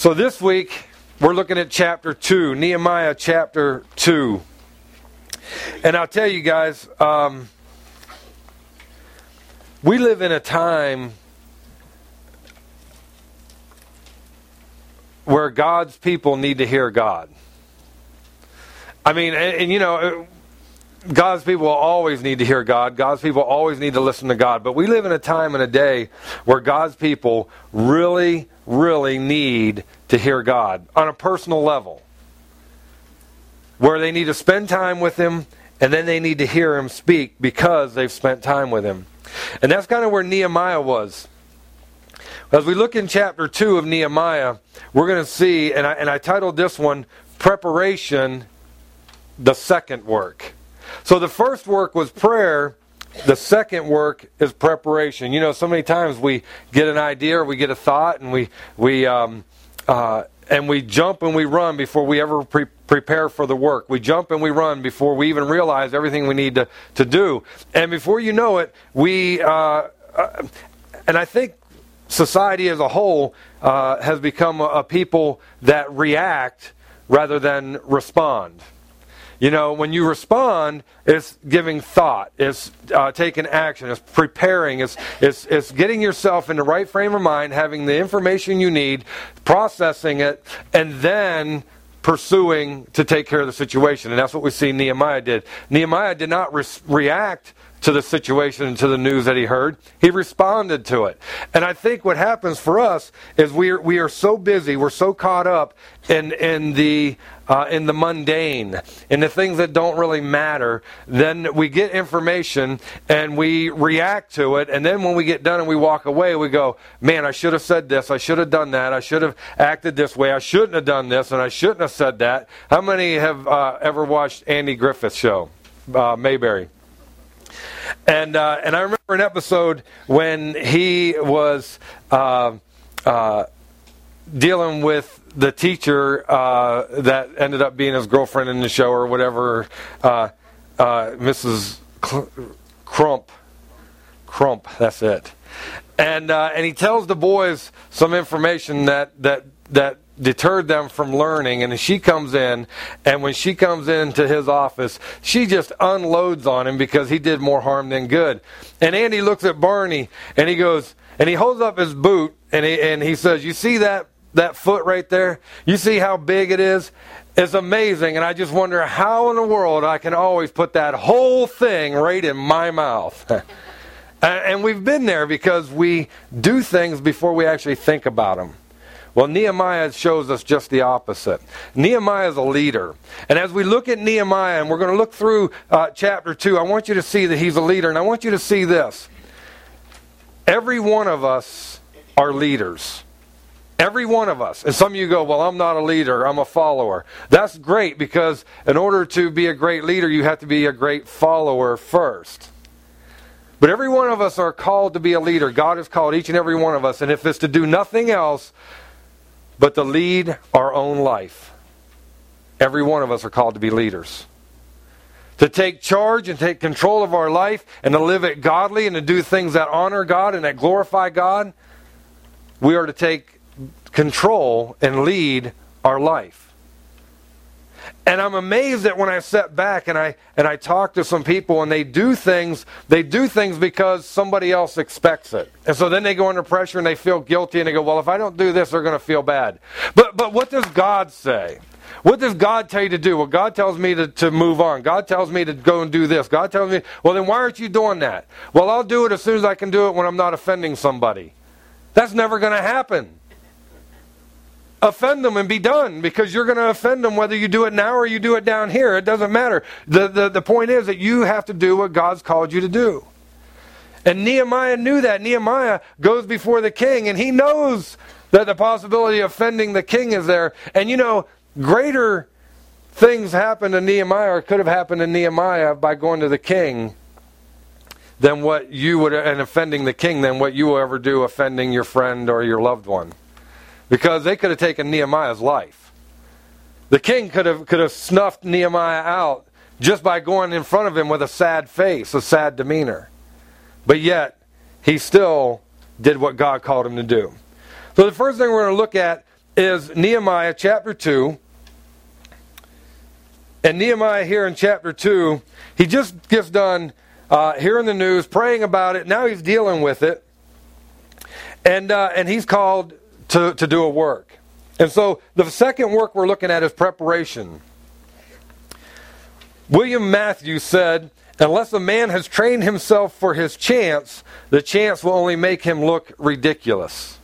So this week, we're looking at chapter 2, Nehemiah chapter 2. And I'll tell you guys, we live in a time where God's people need to hear God. I mean, and you know, God's people always need to hear God. God's people always need to listen to God. But we live in a time and a day where God's people really, really need to hear God on a personal level. Where they need to spend time with Him, and then they need to hear Him speak because they've spent time with Him. And that's kind of where Nehemiah was. As we look in chapter 2 of Nehemiah, we're going to see, and I titled this one, Preparation, the Second Work. So the first work was prayer. The second work is preparation. You know, so many times we get an idea or we get a thought, and we jump and we run before we ever prepare for the work. We jump and we run before we even realize everything we need to do. And before you know it, and I think society as a whole has become a people that react rather than respond. You know, when you respond, it's giving thought, it's taking action, it's preparing, it's getting yourself in the right frame of mind, having the information you need, processing it, and then pursuing to take care of the situation. And that's what we see Nehemiah did. Nehemiah did not react to the situation and to the news that he heard. He responded to it. And I think what happens for us is we are so busy, we're so caught up in the mundane, in the things that don't really matter. Then we get information and we react to it, and then when we get done and we walk away, we go, man, I should have said this, I should have done that, I should have acted this way, I shouldn't have done this, and I shouldn't have said that. How many have ever watched Andy Griffith's show, Mayberry? And I remember an episode when he was dealing with the teacher that ended up being his girlfriend in the show or whatever, Mrs. Crump, that's it. And he tells the boys some information that deterred them from learning, and she comes in, and when she comes into his office, she just unloads on him because he did more harm than good. And Andy looks at Barney, and he goes, and he holds up his boot, and he says, you see that foot right there? You see how big it is? It's amazing, and I just wonder how in the world I can always put that whole thing right in my mouth. And we've been there because we do things before we actually think about them. Well, Nehemiah shows us just the opposite. Nehemiah is a leader. And as we look at Nehemiah, and we're going to look through chapter 2, I want you to see that he's a leader. And I want you to see this. Every one of us are leaders. Every one of us. And some of you go, well, I'm not a leader, I'm a follower. That's great, because in order to be a great leader, you have to be a great follower first. But every one of us are called to be a leader. God has called each and every one of us. And if it's to do nothing else but to lead our own life, every one of us are called to be leaders. To take charge and take control of our life and to live it godly and to do things that honor God and that glorify God, we are to take control and lead our life. And I'm amazed that when I step back and I talk to some people and they do things because somebody else expects it. And so then they go under pressure and they feel guilty and they go, well, if I don't do this, they're going to feel bad. But what does God say? What does God tell you to do? Well, God tells me to move on. God tells me to go and do this. God tells me, well, then why aren't you doing that? Well, I'll do it as soon as I can do it when I'm not offending somebody. That's never going to happen. Offend them and be done, because you're going to offend them whether you do it now or you do it down here. It doesn't matter. The point is that you have to do what God's called you to do. And Nehemiah knew that. Nehemiah goes before the king, and he knows that the possibility of offending the king is there. And you know, greater things happened to Nehemiah, or could have happened to Nehemiah by going to the king than what you would, and offending the king, than what you will ever do offending your friend or your loved one. Because they could have taken Nehemiah's life. The king could have snuffed Nehemiah out just by going in front of him with a sad face, a sad demeanor. But yet, he still did what God called him to do. So the first thing we're going to look at is Nehemiah chapter 2. And Nehemiah here in chapter 2, he just gets done hearing the news, praying about it. Now he's dealing with it. And he's called to do a work. And so the second work we're looking at is preparation. William Matthews said, unless a man has trained himself for his chance, the chance will only make him look ridiculous.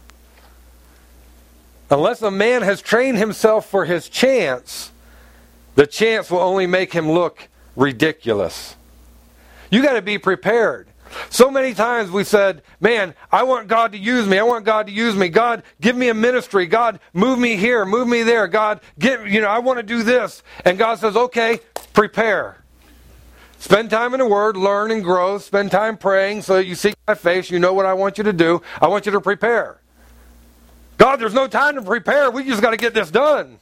Unless a man has trained himself for his chance, the chance will only make him look ridiculous. You got to be prepared. So many times we said, man, I want God to use me. I want God to use me. God, give me a ministry. God, move me here, move me there. God, I want to do this. And God says, okay, prepare. Spend time in the Word, learn and grow. Spend time praying so that you seek my face. You know what I want you to do. I want you to prepare. God, there's no time to prepare. We just got to get this done.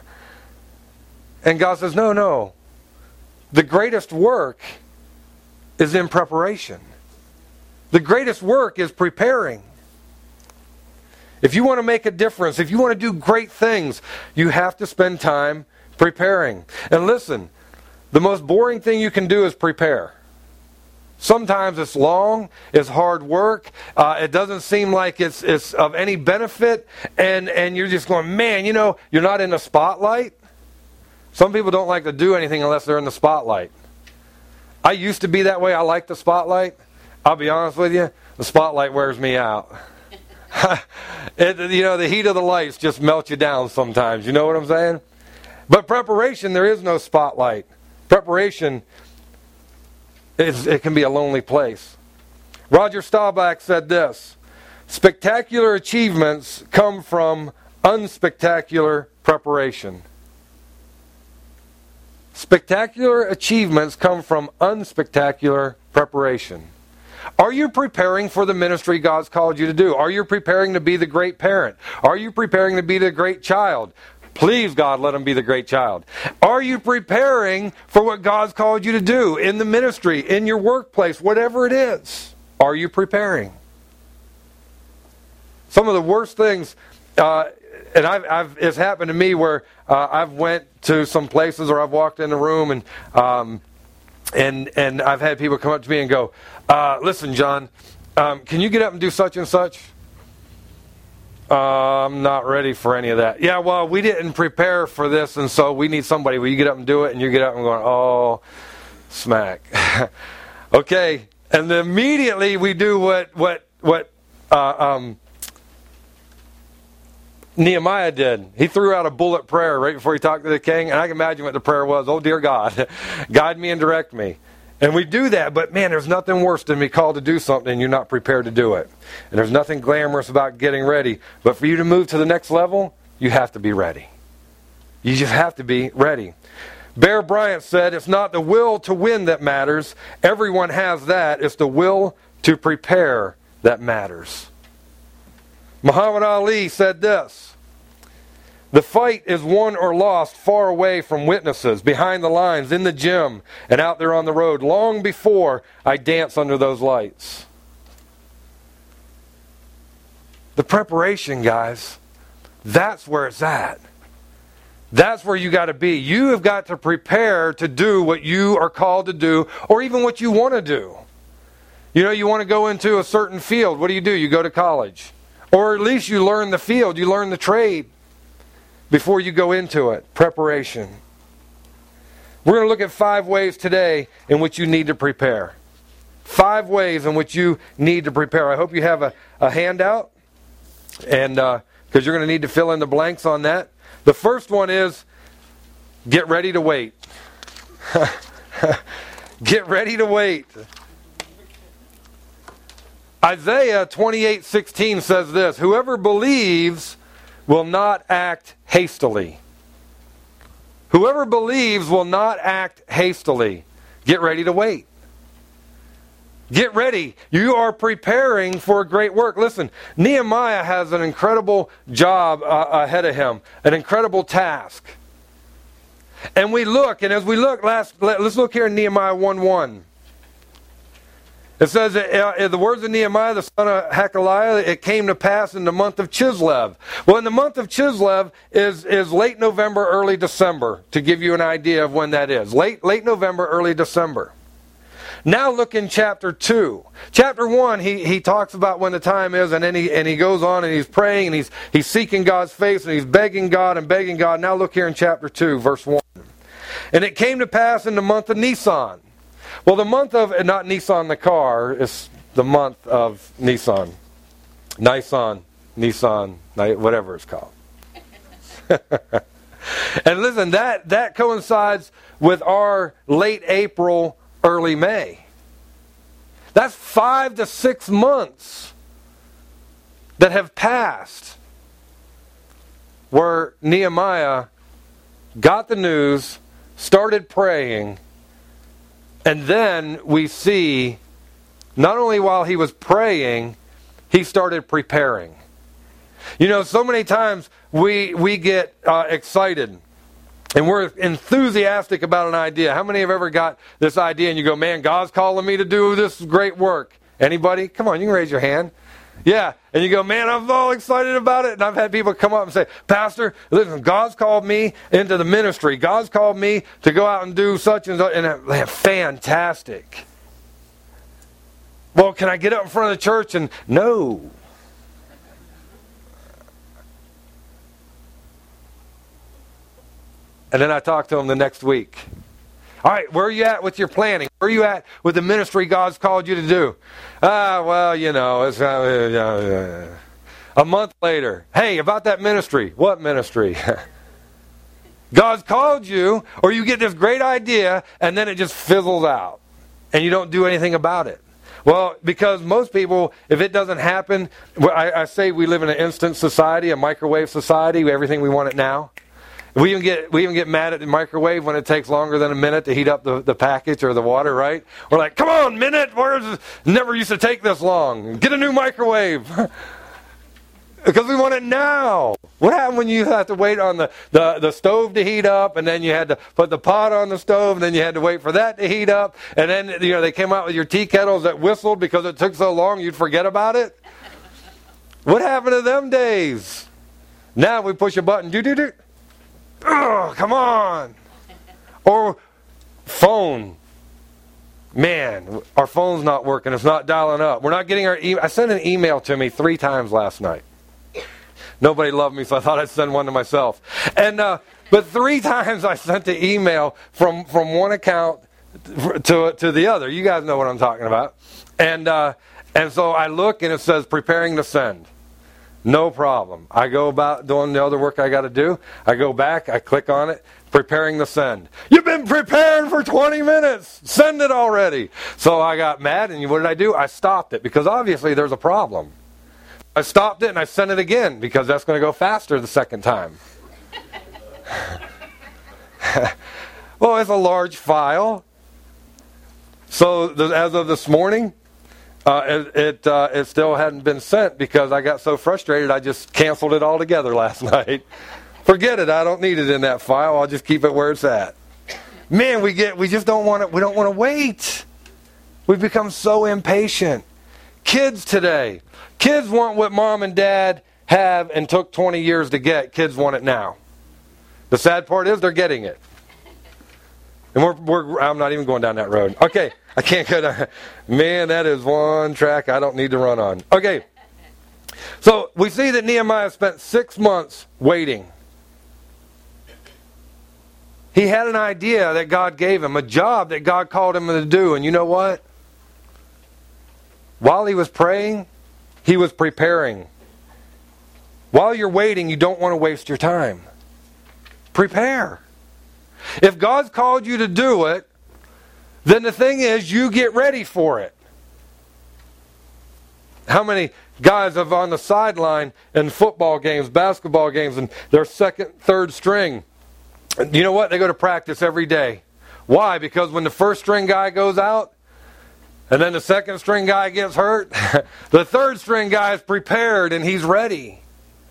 And God says, no. The greatest work is in preparation. The greatest work is preparing. If you want to make a difference, if you want to do great things, you have to spend time preparing. And listen, the most boring thing you can do is prepare. Sometimes it's long, it's hard work, it doesn't seem like it's of any benefit, and you're just going, man, you're not in the spotlight. Some people don't like to do anything unless they're in the spotlight. I used to be that way. I like the spotlight. I'll be honest with you, the spotlight wears me out. The heat of the lights just melt you down sometimes. You know what I'm saying? But preparation, there is no spotlight. Preparation, it can be a lonely place. Roger Staubach said this, spectacular achievements come from unspectacular preparation. Spectacular achievements come from unspectacular preparation. Are you preparing for the ministry God's called you to do? Are you preparing to be the great parent? Are you preparing to be the great child? Please, God, let him be the great child. Are you preparing for what God's called you to do in the ministry, in your workplace, whatever it is? Are you preparing? Some of the worst things, and it's happened to me where I've went to some places or I've walked in the room and I've had people come up to me and go, listen, John, can you get up and do such and such? I'm not ready for any of that. Yeah, well, we didn't prepare for this, and so we need somebody. Will you get up and do it? And you get up and going, oh, smack. Okay, and then immediately we do what Nehemiah did. He threw out a bullet prayer right before he talked to the king, and I can imagine what the prayer was. Oh, dear God, guide me and direct me. And we do that, but man, there's nothing worse than be called to do something and you're not prepared to do it. And there's nothing glamorous about getting ready. But for you to move to the next level, you have to be ready. You just have to be ready. Bear Bryant said, it's not the will to win that matters. Everyone has that. It's the will to prepare that matters. Muhammad Ali said this, the fight is won or lost far away from witnesses, behind the lines, in the gym, and out there on the road, long before I dance under those lights. The preparation, guys, that's where it's at. That's where you got to be. You have got to prepare to do what you are called to do, or even what you want to do. You want to go into a certain field. What do? You go to college. Or at least you learn the field, you learn the trade before you go into it. Preparation. We're going to look at 5 ways today in which you need to prepare. 5 ways in which you need to prepare. I hope you have a handout, and because you're going to need to fill in the blanks on that. The first one is get ready to wait. Get ready to wait. Isaiah 28:16 says this, whoever believes will not act hastily. Whoever believes will not act hastily. Get ready to wait. Get ready. You are preparing for a great work. Listen, Nehemiah has an incredible job ahead of him, an incredible task. And as we look, let's look here in Nehemiah 1:1. It says, in the words of Nehemiah, the son of Hakaliah, it came to pass in the month of Chislev. Well, in the month of Chislev is late November, early December, to give you an idea of when that is. Late November, early December. Now look in chapter 2. Chapter 1, he talks about when the time is, and then he goes on and he's praying and he's seeking God's face and he's begging God and begging God. Now look here in chapter 2, verse 1. And it came to pass in the month of Nisan. Well, the month of, not Nissan the car, it's the month of Nisan. Nissan, whatever it's called. And listen, that coincides with our late April, early May. That's 5 to 6 months that have passed where Nehemiah got the news, started praying, and then we see, not only while he was praying, he started preparing. You know, so many times we get excited and we're enthusiastic about an idea. How many have ever got this idea and you go, man, God's calling me to do this great work? Anybody? Come on, you can raise your hand. Yeah, and you go, man, I'm all excited about it. And I've had people come up and say, Pastor, listen, God's called me into the ministry. God's called me to go out and do such and such. And they're fantastic. Well, can I get up in front of the church? And no. And then I talk to them the next week. All right, where are you at with your planning? Where are you at with the ministry God's called you to do? Well, you know, it's a month later. Hey, about that ministry. What ministry? God's called you, or you get this great idea, and then it just fizzles out. And you don't do anything about it. Well, because most people, if it doesn't happen, I say we live in an instant society, a microwave society, everything we want it now. We even get mad at the microwave when it takes longer than a minute to heat up the package or the water, right? We're like, come on, minute! Never used to take this long. Get a new microwave. Because we want it now. What happened when you have to wait on the stove to heat up, and then you had to put the pot on the stove, and then you had to wait for that to heat up, and then they came out with your tea kettles that whistled because it took so long you'd forget about it? What happened to them days? Now we push a button, do. Oh, come on. Or phone. Man, our phone's not working. It's not dialing up. We're not getting our email. I sent an email to me 3 times last night. Nobody loved me, so I thought I'd send one to myself. And but 3 times I sent the email from one account to the other. You guys know what I'm talking about. And so I look and it says preparing to send. No problem. I go about doing the other work I got to do. I go back. I click on it. Preparing to send. You've been preparing for 20 minutes. Send it already. So I got mad, and what did I do? I stopped it because obviously there's a problem. I stopped it and I sent it again because that's going to go faster the second time. Well, it's a large file. So as of this morning, it still hadn't been sent because I got so frustrated I just canceled it altogether last night. Forget it. I don't need it in that file. I'll just keep it where it's at. Man, we just don't want it. We don't want to wait. We've become so impatient. Kids today. Kids want what mom and dad have and took 20 years to get. Kids want it now. The sad part is they're getting it. And I'm not even going down that road. Okay, I can't go down. Man, that is one track I don't need to run on. Okay, so we see that Nehemiah spent 6 months waiting. He had an idea that God gave him, a job that God called him to do. And you know what? While he was praying, he was preparing. While you're waiting, you don't want to waste your time. Prepare. If God's called you to do it, then the thing is, you get ready for it. How many guys have on the sideline in football games, basketball games, and they're second, third string? You know what? They go to practice every day. Why? Because when the first string guy goes out, and then the second string guy gets hurt, the third string guy is prepared and he's ready.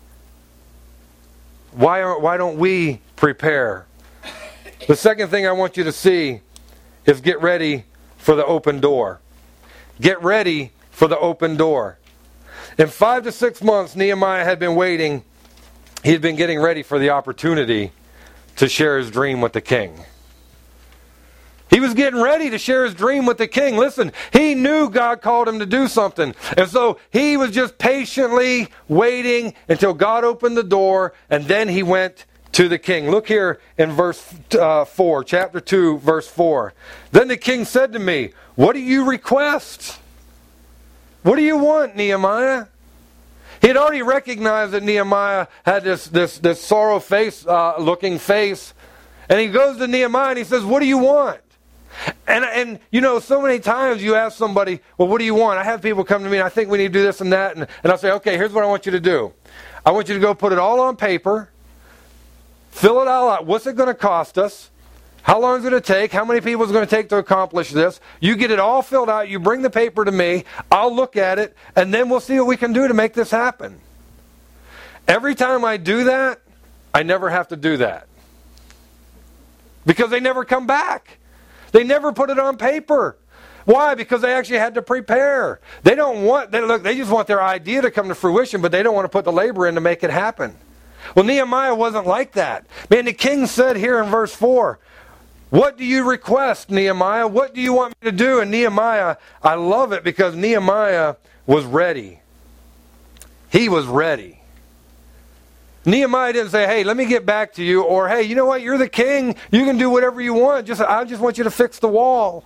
Why don't we prepare? The second thing I want you to see is get ready for the open door. get ready for the open door. In 5 to 6 months, Nehemiah had been waiting. He had been getting ready for the opportunity to share his dream with the king. He was getting ready to share his dream with the king. Listen, he knew God called him to do something. And so he was just patiently waiting until God opened the door, and then he went to the king. Look here in verse 4, chapter 2, verse 4. Then the king said to me, "What do you request?" What do you want, Nehemiah? He had already recognized that Nehemiah had this sorrow face, looking face. And he goes to Nehemiah and he says, "What do you want?" And you know, so many times you ask somebody, "Well, what do you want?" I have people come to me and I think we need to do this and that. And I'll say, "Okay, here's what I want you to do. I want you to go put it all on paper. Fill it all out. What's it going to cost us? How long is it going to take? How many people is it going to take to accomplish this? You get it all filled out. You bring the paper to me. I'll look at it. And then we'll see what we can do to make this happen." Every time I do that, I never have to do that. Because they never come back. They never put it on paper. Why? Because they actually had to prepare. They just want their idea to come to fruition, but they don't want to put the labor in to make it happen. Well, Nehemiah wasn't like that. Man, the king said here in verse 4, "What do you request, Nehemiah? What do you want me to do?" And Nehemiah, I love it because Nehemiah was ready. He was ready. Nehemiah didn't say, "Hey, let me get back to you," or, "Hey, you know what? You're the king. You can do whatever you want. I just want you to fix the wall."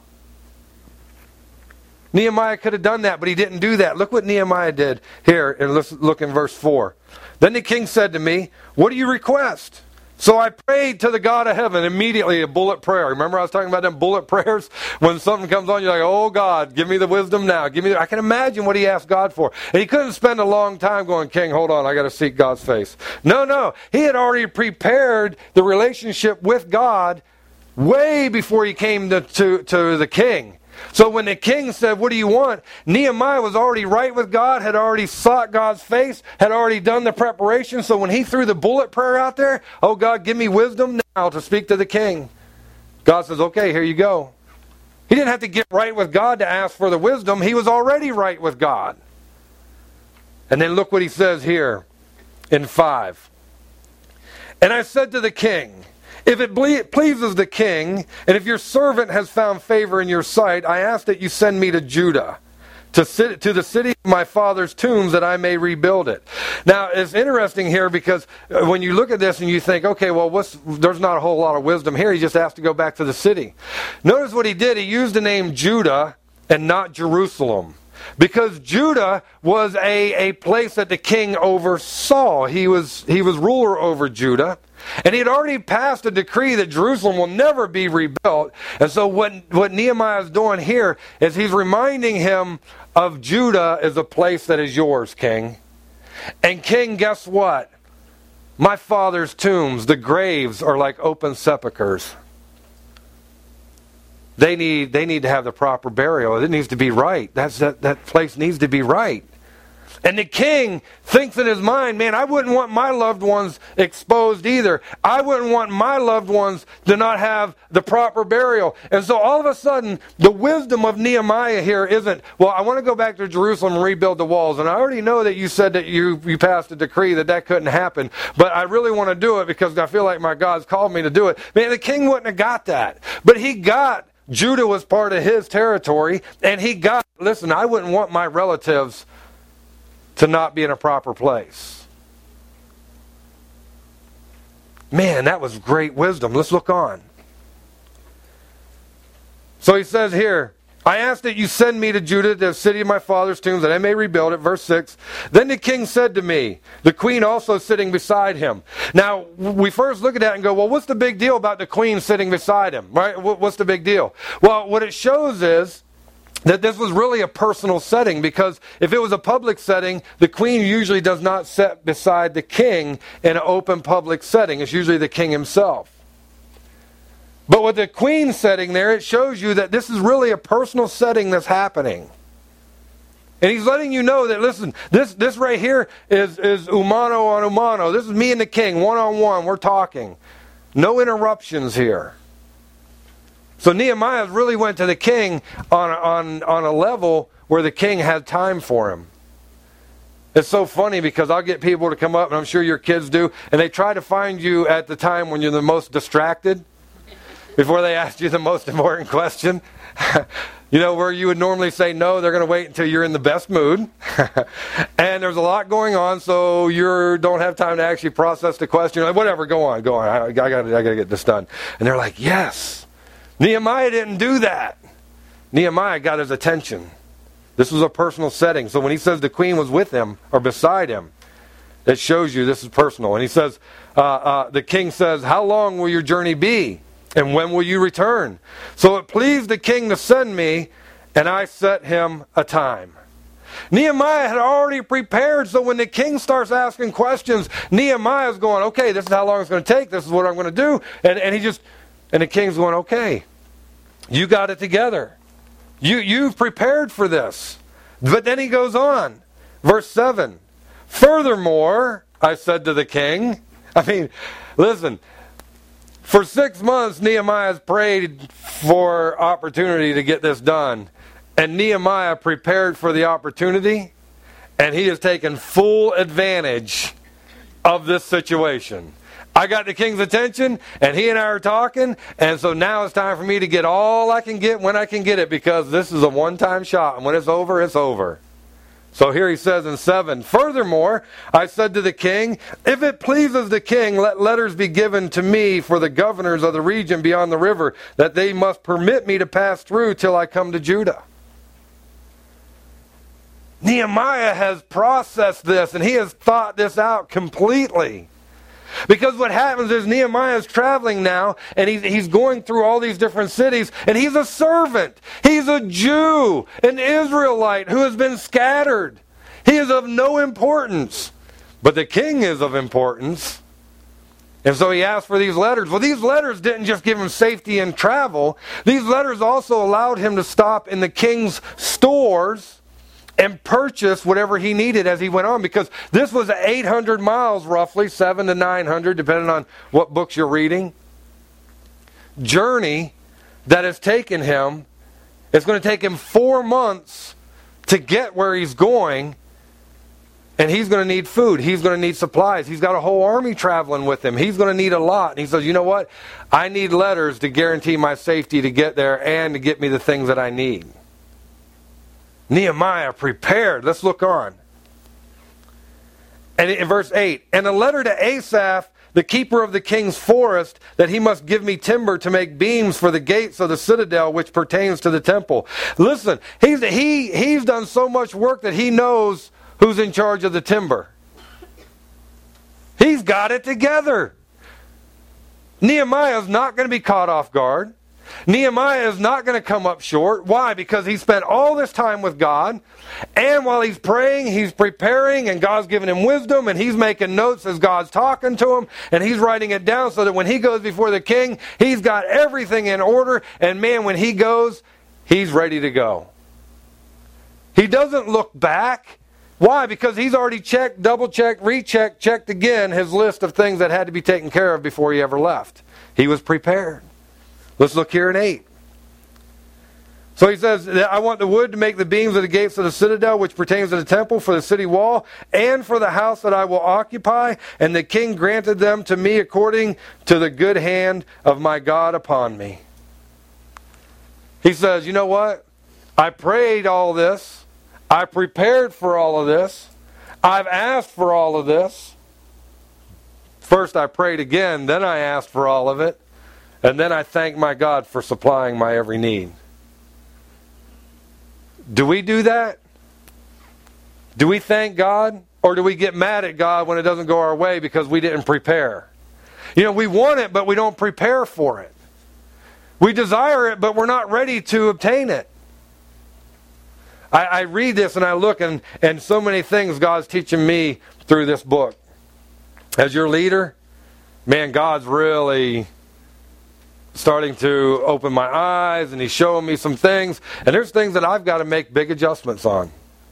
Nehemiah could have done that, but he didn't do that. Look what Nehemiah did here, and let's look in verse 4. Then the king said to me, "What do you request?" So I prayed to the God of heaven immediately, a bullet prayer. Remember I was talking about them bullet prayers? When something comes on, you're like, "Oh God, give me the wisdom now. I can imagine what he asked God for. And he couldn't spend a long time going, "King, hold on, I got to seek God's face." No. He had already prepared the relationship with God way before he came to the king. So when the king said, "What do you want?" Nehemiah was already right with God, had already sought God's face, had already done the preparation. So when he threw the bullet prayer out there, "Oh God, give me wisdom now to speak to the king," God says, "Okay, here you go." He didn't have to get right with God to ask for the wisdom. He was already right with God. And then look what he says here in 5. "And I said to the king, if it pleases the king, and if your servant has found favor in your sight, I ask that you send me to Judah, to the city of my father's tombs, that I may rebuild it." Now, it's interesting here because when you look at this and you think, okay, well, there's not a whole lot of wisdom here. He just asked to go back to the city. Notice what he did. He used the name Judah and not Jerusalem. Because Judah was a place that the king oversaw. He was ruler over Judah. And he had already passed a decree that Jerusalem will never be rebuilt. And so what Nehemiah is doing here is he's reminding him of Judah as a place that is yours, king. And king, guess what? My father's tombs, the graves, are like open sepulchres. They need to have the proper burial. It needs to be right. That place needs to be right. And the king thinks in his mind, man, I wouldn't want my loved ones exposed either. I wouldn't want my loved ones to not have the proper burial. And so all of a sudden, the wisdom of Nehemiah here isn't, well, I want to go back to Jerusalem and rebuild the walls. And I already know that you said that you passed a decree that couldn't happen. But I really want to do it because I feel like my God's called me to do it. Man, the king wouldn't have got that. But he got Judah was part of his territory. And he got, listen, I wouldn't want my relatives to not be in a proper place. Man, that was great wisdom. Let's look on. So he says here, I ask that you send me to Judah, the city of my father's tombs, that I may rebuild it. Verse 6. Then the king said to me, the queen also sitting beside him. Now, we first look at that and go, well, what's the big deal about the queen sitting beside him? Right? What's the big deal? Well, what it shows is that this was really a personal setting, because if it was a public setting, the queen usually does not sit beside the king in an open public setting. It's usually the king himself. But with the queen setting there, it shows you that this is really a personal setting that's happening. And he's letting you know that, listen, this right here is umano on umano. This is me and the king, one-on-one. We're talking. No interruptions here. So Nehemiah really went to the king on a level where the king had time for him. It's so funny because I'll get people to come up, and I'm sure your kids do, and they try to find you at the time when you're the most distracted before they ask you the most important question. You know, where you would normally say no, they're going to wait until you're in the best mood. And there's a lot going on, so you don't have time to actually process the question. Like, whatever, go on. I got to get this done. And they're like, yes. Nehemiah didn't do that. Nehemiah got his attention. This was a personal setting. So when he says the queen was with him or beside him, it shows you this is personal. And he says, the king says, how long will your journey be? And when will you return? So it pleased the king to send me, and I set him a time. Nehemiah had already prepared, so when the king starts asking questions, Nehemiah's going, okay, this is how long it's going to take, this is what I'm going to do. And the king's going, okay, you got it together. You've prepared for this. But then he goes on. Verse 7. Furthermore, I said to the king, listen, for 6 months, Nehemiah's prayed for opportunity to get this done. And Nehemiah prepared for the opportunity, and he has taken full advantage of this situation. I got the king's attention, and he and I are talking, and so now it's time for me to get all I can get when I can get it, because this is a one-time shot, and when it's over, it's over. So here he says in 7, furthermore, I said to the king, if it pleases the king, let letters be given to me for the governors of the region beyond the river, that they must permit me to pass through till I come to Judah. Nehemiah has processed this, and he has thought this out completely. Because what happens is Nehemiah is traveling now, and he's going through all these different cities, and he's a servant. He's a Jew, an Israelite who has been scattered. He is of no importance. But the king is of importance. And so he asked for these letters. Well, these letters didn't just give him safety in travel. These letters also allowed him to stop in the king's stores and purchase whatever he needed as he went on, because this was 800 miles roughly, 700 to 900, depending on what books you're reading, journey that has taken him. It's going to take him 4 months to get where he's going, and he's going to need food. He's going to need supplies. He's got a whole army traveling with him. He's going to need a lot. And he says, you know what? I need letters to guarantee my safety to get there and to get me the things that I need. Nehemiah prepared. Let's look on. And in verse 8, and a letter to Asaph, the keeper of the king's forest, that he must give me timber to make beams for the gates of the citadel which pertains to the temple. Listen, he's done so much work that he knows who's in charge of the timber. He's got it together. Nehemiah is not going to be caught off guard. Nehemiah is not going to come up short. Why? Because he spent all this time with God, and while he's praying, he's preparing, and God's giving him wisdom, and he's making notes as God's talking to him, and he's writing it down so that when he goes before the king, he's got everything in order, and man, when he goes, he's ready to go. He doesn't look back. Why? Because he's already checked, double-checked, rechecked, checked again his list of things that had to be taken care of before he ever left. He was prepared. Let's look here in 8. So he says, I want the wood to make the beams of the gates of the citadel, which pertains to the temple, for the city wall, and for the house that I will occupy. And the king granted them to me according to the good hand of my God upon me. He says, you know what? I prayed all this. I prepared for all of this. I've asked for all of this. First I prayed again, then I asked for all of it. And then I thank my God for supplying my every need. Do we do that? Do we thank God? Or do we get mad at God when it doesn't go our way because we didn't prepare? You know, we want it, but we don't prepare for it. We desire it, but we're not ready to obtain it. I read this and I look, and so many things God's teaching me through this book. As your leader, man, God's really starting to open my eyes, and he's showing me some things, and there's things that I've got to make big adjustments on.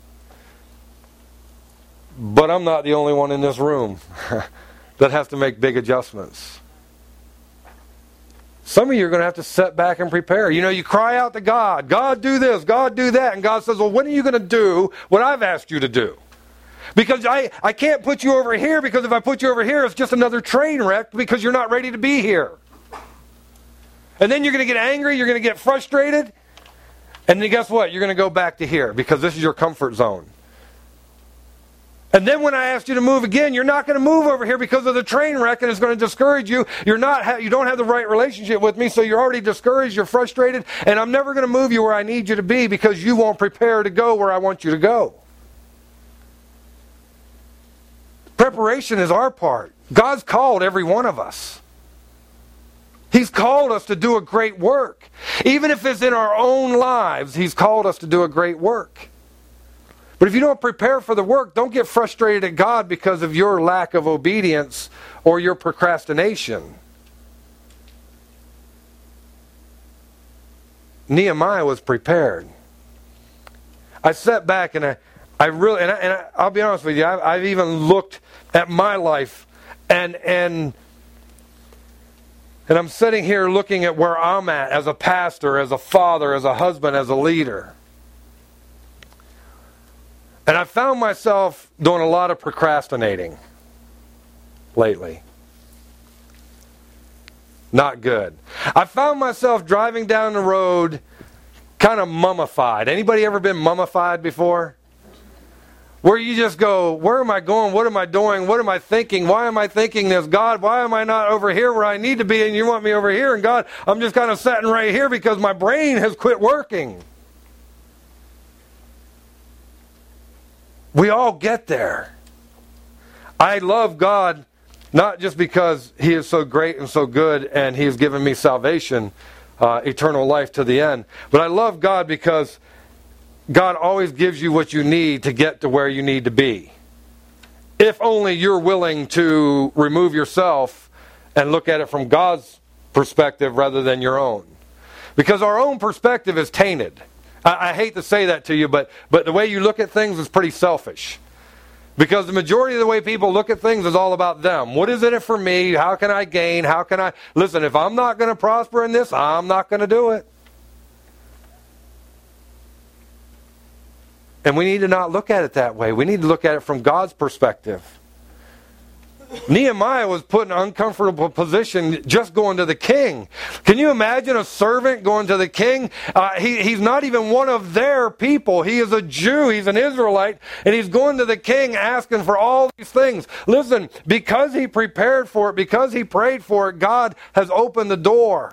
But I'm not the only one in this room that has to make big adjustments. Some of you are going to have to sit back and prepare. You know, you cry out to God, God do this, God do that. And God says, well, when are you going to do what I've asked you to do? Because I can't put you over here, because if I put you over here, it's just another train wreck because you're not ready to be here. And then you're going to get angry, you're going to get frustrated. And then guess what? You're going to go back to here because this is your comfort zone. And then when I ask you to move again, you're not going to move over here because of the train wreck, and it's going to discourage you. You don't have the right relationship with me, so you're already discouraged, you're frustrated, and I'm never going to move you where I need you to be because you won't prepare to go where I want you to go. Preparation is our part. God's called every one of us. He's called us to do a great work. Even if it's in our own lives, He's called us to do a great work. But if you don't prepare for the work, don't get frustrated at God because of your lack of obedience or your procrastination. Nehemiah was prepared. I sat back and I'll be honest with you, I've even looked at my life and I'm sitting here looking at where I'm at as a pastor, as a father, as a husband, as a leader. And I found myself doing a lot of procrastinating lately. Not good. I found myself driving down the road kind of mummified. Anybody ever been mummified before? Where you just go, where am I going? What am I doing? What am I thinking? Why am I thinking this? God, why am I not over here where I need to be and you want me over here? And God, I'm just kind of sitting right here because my brain has quit working. We all get there. I love God not just because He is so great and so good and He has given me salvation, eternal life to the end. But I love God because God always gives you what you need to get to where you need to be. If only you're willing to remove yourself and look at it from God's perspective rather than your own. Because our own perspective is tainted. I hate to say that to you, but the way you look at things is pretty selfish. Because the majority of the way people look at things is all about them. What is in it for me? How can I gain? How can I... Listen, if I'm not going to prosper in this, I'm not going to do it. And we need to not look at it that way. We need to look at it from God's perspective. Nehemiah was put in an uncomfortable position just going to the king. Can you imagine a servant going to the king? He's not even one of their people. He is a Jew. He's an Israelite. And he's going to the king asking for all these things. Listen, because he prepared for it, because he prayed for it, God has opened the door.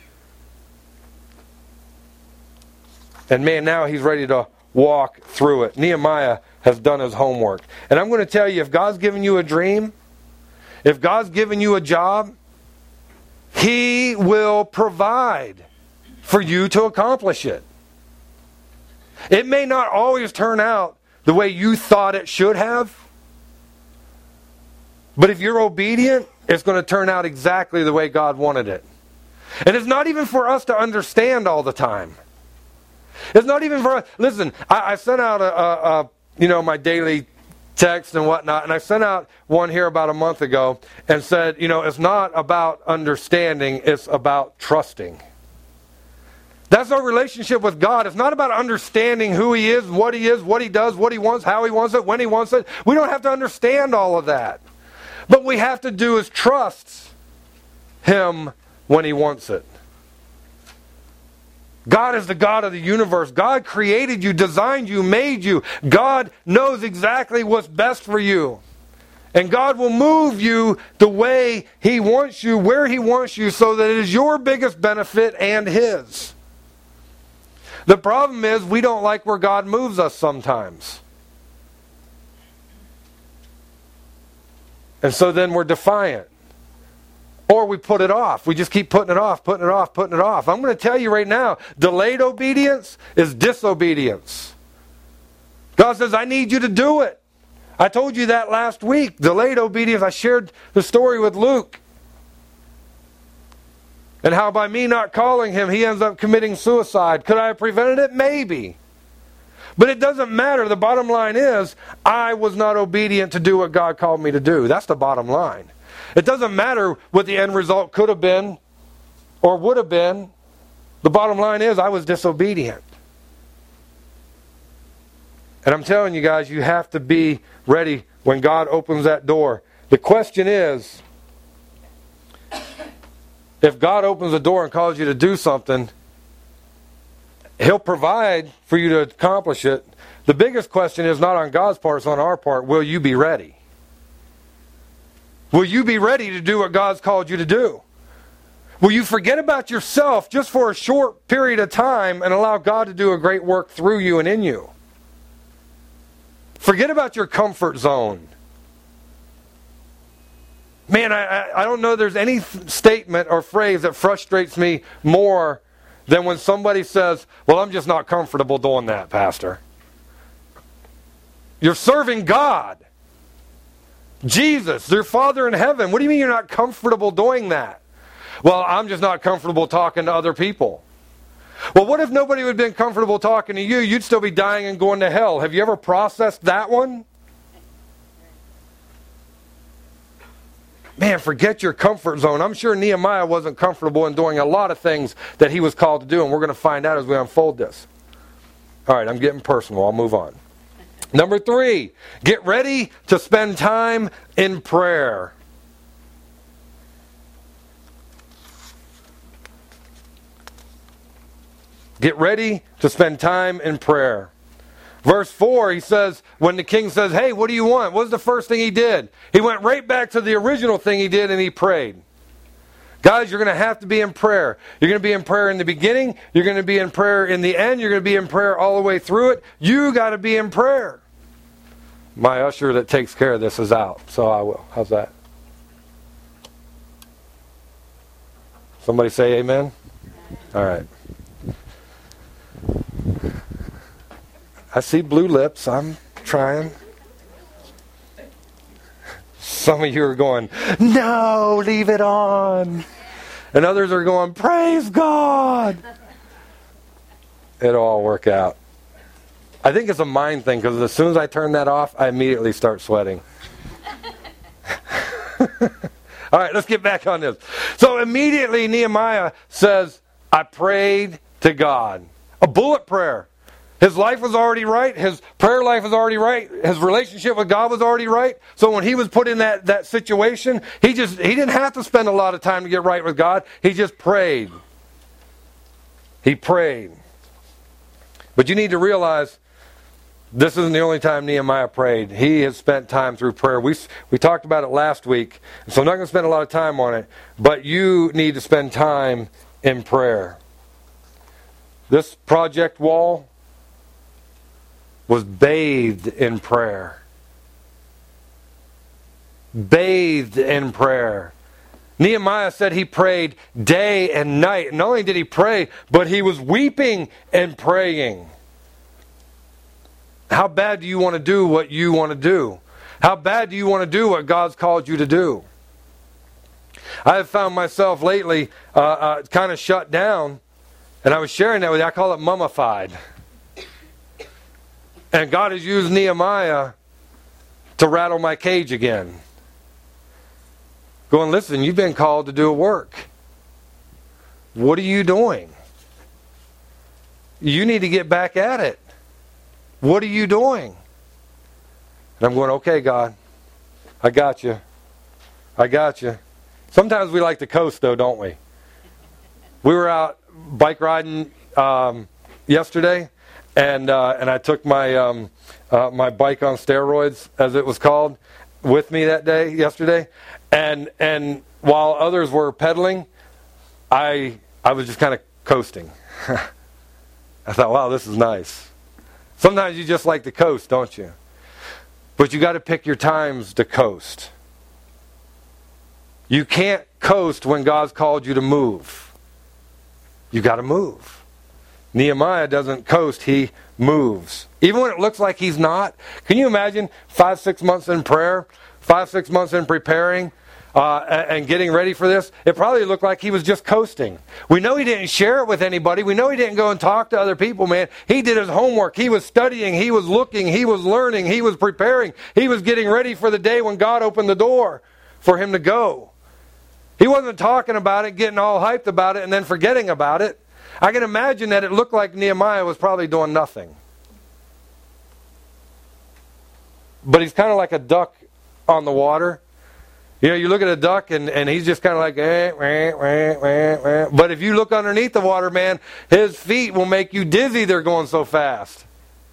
And man, now he's ready to walk through it. Nehemiah has done his homework. And I'm going to tell you, if God's given you a dream, if God's given you a job, He will provide for you to accomplish it. It may not always turn out the way you thought it should have, but if you're obedient, it's going to turn out exactly the way God wanted it. And it's not even for us to understand all the time. It's not even for us. Listen, I sent out my daily text and whatnot, and I sent out one here about a month ago and said, it's not about understanding, it's about trusting. That's our relationship with God. It's not about understanding who He is, what He does, what He wants, how He wants it, when He wants it. We don't have to understand all of that. But we have to do is trust Him when He wants it. God is the God of the universe. God created you, designed you, made you. God knows exactly what's best for you. And God will move you the way He wants you, where He wants you, so that it is your biggest benefit and His. The problem is we don't like where God moves us sometimes. And so then we're defiant. Or we put it off. We just keep putting it off. I'm going to tell you right now, delayed obedience is disobedience. God says, I need you to do it. I told you that last week. Delayed obedience. I shared the story with Luke. And how by me not calling him, he ends up committing suicide. Could I have prevented it? Maybe. But it doesn't matter. The bottom line is, I was not obedient to do what God called me to do. That's the bottom line. It doesn't matter what the end result could have been. or would have been. The bottom line is I was disobedient. And I'm telling you guys, you have to be ready when God opens that door. The question is, if God opens a door and calls you to do something, He'll provide for you to accomplish it. The biggest question is not on God's part, it's on our part. Will you be ready? Will you be ready to do what God's called you to do? Will you forget about yourself just for a short period of time and allow God to do a great work through you and in you? Forget about your comfort zone. Man, I don't know there's any statement or phrase that frustrates me more than when somebody says, well, I'm just not comfortable doing that, Pastor. You're serving God. Jesus, your Father in heaven. What do you mean you're not comfortable doing that? Well, I'm just not comfortable talking to other people. Well, what if nobody would have been comfortable talking to you? You'd still be dying and going to hell. Have you ever processed that one? Man, forget your comfort zone. I'm sure Nehemiah wasn't comfortable in doing a lot of things that he was called to do, and we're going to find out as we unfold this. All right, I'm getting personal. I'll move on. Number 3, get ready to spend time in prayer. Get ready to spend time in prayer. Verse 4, he says, when the king says, hey, what do you want? What was the first thing he did? He went right back to the original thing he did and he prayed. Guys, you're going to have to be in prayer. You're going to be in prayer in the beginning. You're going to be in prayer in the end. You're going to be in prayer all the way through it. You got to be in prayer. My usher that takes care of this is out, so I will. How's that? Somebody say amen? All right. I see blue lips. I'm trying. Some of you are going, no, leave it on. And others are going, praise God. It'll all work out. I think it's a mind thing, because as soon as I turn that off, I immediately start sweating. All right, let's get back on this. So immediately Nehemiah says, I prayed to God. A bullet prayer. His life was already right. His prayer life was already right. His relationship with God was already right. So when he was put in that situation, he didn't have to spend a lot of time to get right with God. He just prayed. He prayed. But you need to realize this isn't the only time Nehemiah prayed. He has spent time through prayer. We talked about it last week, so I'm not going to spend a lot of time on it. But you need to spend time in prayer. This project wall was bathed in prayer. Bathed in prayer. Nehemiah said he prayed day and night. And not only did he pray, but he was weeping and praying. How bad do you want to do what you want to do? How bad do you want to do what God's called you to do? I have found myself lately kind of shut down. And I was sharing that with you. I call it mummified. And God has used Nehemiah to rattle my cage again. Going, listen, you've been called to do a work. What are you doing? You need to get back at it. What are you doing? And I'm going, okay, God, I got you. I got you. Sometimes we like to coast, though, don't we? We were out bike riding yesterday. And I took my my bike on steroids, as it was called, with me yesterday. And while others were pedaling, I was just kind of coasting. I thought, wow, this is nice. Sometimes you just like to coast, don't you? But you got to pick your times to coast. You can't coast when God's called you to move. You got to move. Nehemiah doesn't coast, he moves. Even when it looks like he's not. Can you imagine 5-6 months in prayer, 5-6 months in preparing, and getting ready for this? It probably looked like he was just coasting. We know he didn't share it with anybody. We know he didn't go and talk to other people, man. He did his homework. He was studying. He was looking. He was learning. He was preparing. He was getting ready for the day when God opened the door for him to go. He wasn't talking about it, getting all hyped about it, and then forgetting about it. I can imagine that it looked like Nehemiah was probably doing nothing. But he's kind of like a duck on the water. You know, you look at a duck and he's just kind of like, But if you look underneath the water, man, his feet will make you dizzy. They're going so fast.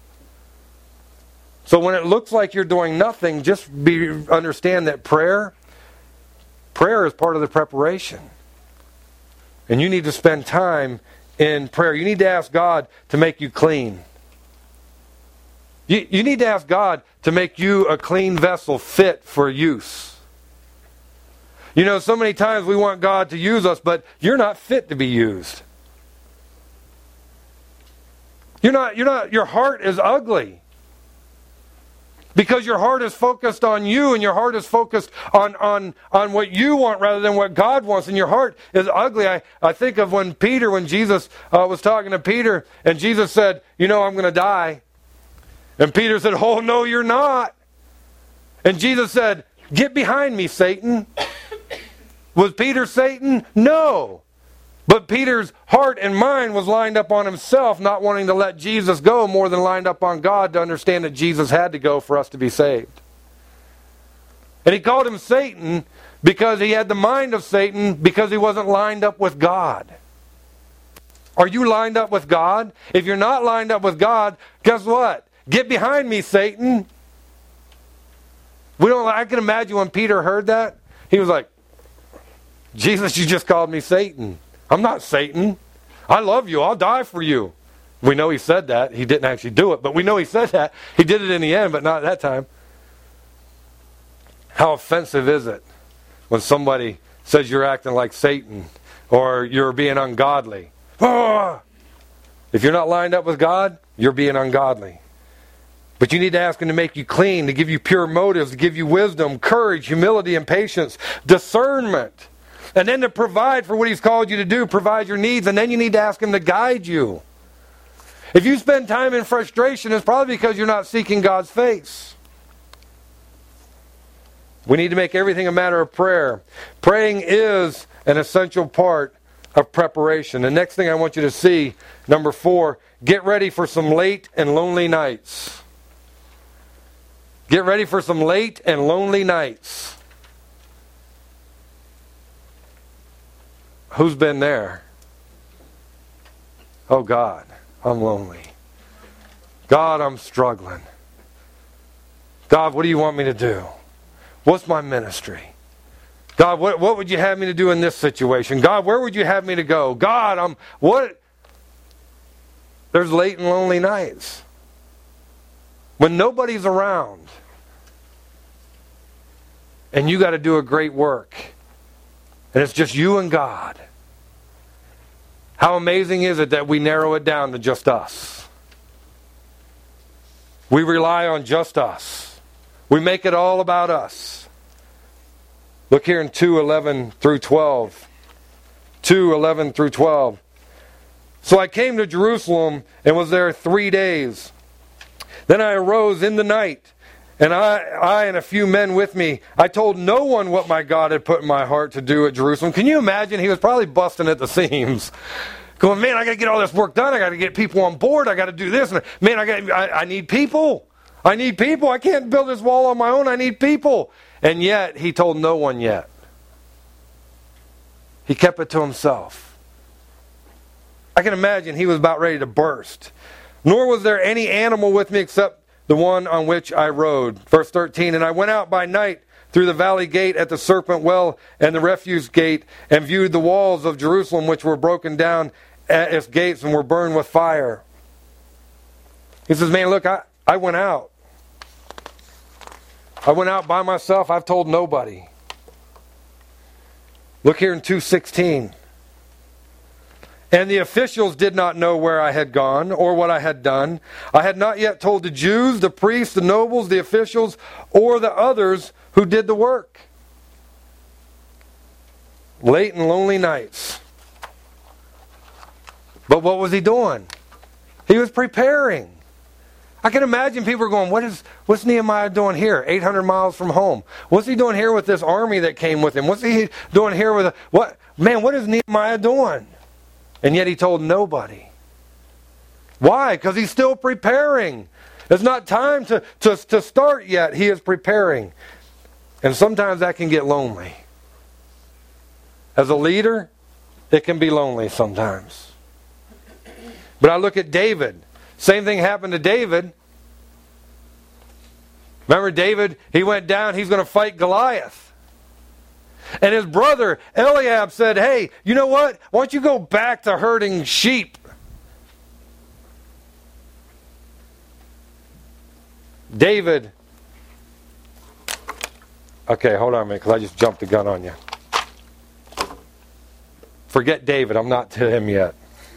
So when it looks like you're doing nothing, just understand that prayer is part of the preparation. And you need to spend time in prayer. You need to ask God to make you clean. You need to ask God to make you a clean vessel fit for use. You know, so many times we want God to use us, but you're not fit to be used. Your heart is ugly. Because your heart is focused on you, and your heart is focused on what you want rather than what God wants, and your heart is ugly. I think of when Jesus was talking to Peter, and Jesus said, I'm going to die. And Peter said, oh, no, you're not. And Jesus said, get behind me, Satan. Was Peter Satan? No. But Peter's heart and mind was lined up on himself, not wanting to let Jesus go, more than lined up on God to understand that Jesus had to go for us to be saved. And he called him Satan because he had the mind of Satan, because he wasn't lined up with God. Are you lined up with God? If you're not lined up with God, guess what? Get behind me, Satan. I can imagine when Peter heard that, he was like, Jesus, you just called me Satan. I'm not Satan. I love you. I'll die for you. We know he said that. He didn't actually do it, but we know he said that. He did it in the end, but not at that time. How offensive is it when somebody says you're acting like Satan or you're being ungodly? Oh! If you're not lined up with God, you're being ungodly. But you need to ask him to make you clean, to give you pure motives, to give you wisdom, courage, humility, and patience, discernment. And then to provide for what he's called you to do, provide your needs, and then you need to ask him to guide you. If you spend time in frustration, it's probably because you're not seeking God's face. We need to make everything a matter of prayer. Praying is an essential part of preparation. The next thing I want you to see, number 4, get ready for some late and lonely nights. Get ready for some late and lonely nights. Who's been there? Oh God, I'm lonely. God, I'm struggling. God, what do you want me to do? What's my ministry? God, what would you have me to do in this situation? God, where would you have me to go? God, There's late and lonely nights. When nobody's around. And you got to do a great work. And it's just you and God. How amazing is it that we narrow it down to just us? We rely on just us. We make it all about us. Look here in 2:11 through 12. 2:11 through 12. So I came to Jerusalem and was there 3 days. Then I arose in the night, and I and a few men with me, I told no one what my God had put in my heart to do at Jerusalem. Can you imagine? He was probably busting at the seams. Going, man, I got to get all this work done. I got to get people on board. I got to do this. Man, I need people. I need people. I can't build this wall on my own. I need people. And yet, he told no one yet. He kept it to himself. I can imagine he was about ready to burst. Nor was there any animal with me except the one on which I rode. Verse 13, and I went out by night through the valley gate at the serpent well and the refuse gate, and viewed the walls of Jerusalem, which were broken down at its gates and were burned with fire. He says, man, look, I went out. I went out by myself. I've told nobody. Look here in 2:16. And the officials did not know where I had gone or what I had done. I had not yet told the Jews, the priests, the nobles, the officials, or the others who did the work. Late and lonely nights. But what was he doing? He was preparing. I can imagine people are going, what's Nehemiah doing here, 800 miles from home? What's he doing here with this army that came with him? What's he doing here with what is Nehemiah doing? And yet he told nobody. Why? Because he's still preparing. It's not time to start yet. He is preparing. And sometimes that can get lonely. As a leader, it can be lonely sometimes. But I look at David. Same thing happened to David. Remember David? He went down. He's going to fight Goliath. And his brother Eliab said, hey, you know what? Why don't you go back to herding sheep? David. Okay, hold on a minute, because I just jumped the gun on you. Forget David. I'm not to him yet.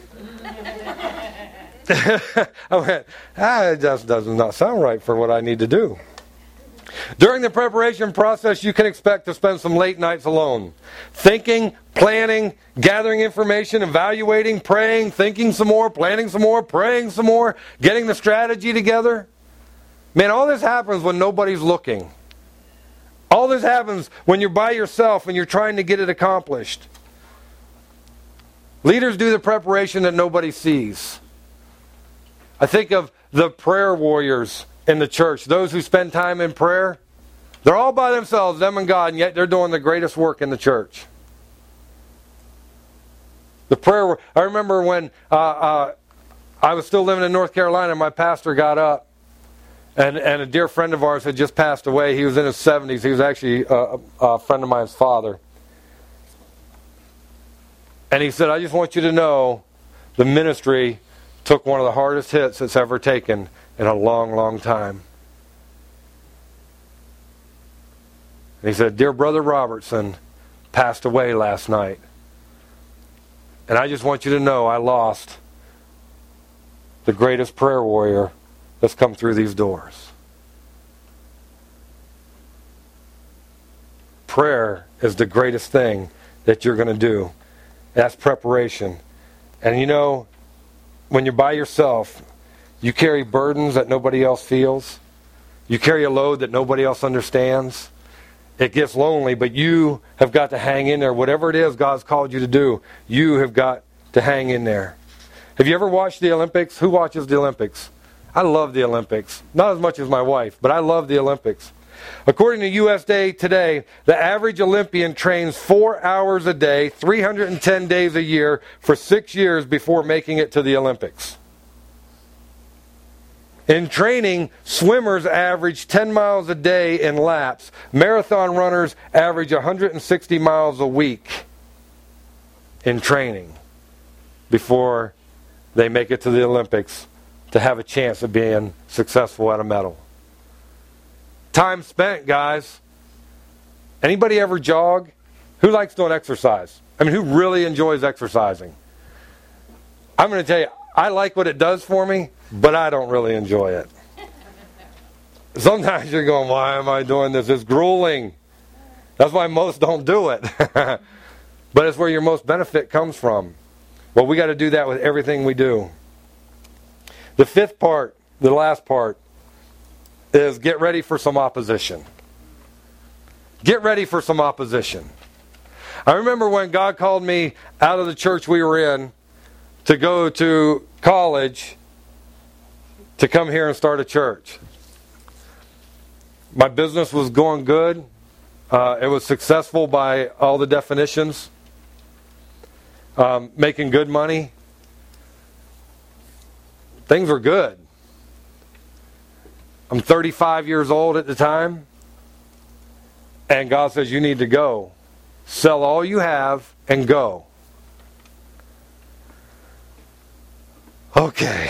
I went, it just does not sound right for what I need to do. During the preparation process, you can expect to spend some late nights alone. Thinking, planning, gathering information, evaluating, praying, thinking some more, planning some more, praying some more, getting the strategy together. Man, all this happens when nobody's looking. All this happens when you're by yourself and you're trying to get it accomplished. Leaders do the preparation that nobody sees. I think of the prayer warriors in the church, those who spend time in prayer. They're all by themselves, them and God, and yet they're doing the greatest work in the church. The prayer. I remember when I was still living in North Carolina, my pastor got up, and a dear friend of ours had just passed away. He was in his 70s. He was actually a friend of mine's father. And he said, I just want you to know the ministry took one of the hardest hits it's ever taken in a long, long time. And he said, dear Brother Robertson passed away last night. And I just want you to know I lost the greatest prayer warrior that's come through these doors. Prayer is the greatest thing that you're going to do. That's preparation. And you know, when you're by yourself, you carry burdens that nobody else feels. You carry a load that nobody else understands. It gets lonely, but you have got to hang in there. Whatever it is God's called you to do, you have got to hang in there. Have you ever watched the Olympics? Who watches the Olympics? I love the Olympics. Not as much as my wife, but I love the Olympics. According to USA Today, the average Olympian trains 4 hours a day, 310 days a year, for 6 years before making it to the Olympics. In training, swimmers average 10 miles a day in laps. Marathon runners average 160 miles a week in training before they make it to the Olympics to have a chance of being successful at a medal. Time spent, guys. Anybody ever jog? Who likes doing exercise? I mean, who really enjoys exercising? I'm going to tell you, I like what it does for me, but I don't really enjoy it. Sometimes you're going, why am I doing this? It's grueling. That's why most don't do it. But it's where your most benefit comes from. Well, we got to do that with everything we do. The fifth part, the last part, is get ready for some opposition. Get ready for some opposition. I remember when God called me out of the church we were in to go to college to come here and start a church. My business was going good. It was successful by all the definitions. Making good money. Things were good. I'm 35 years old at the time. And God says, you need to go. Sell all you have and go. Okay.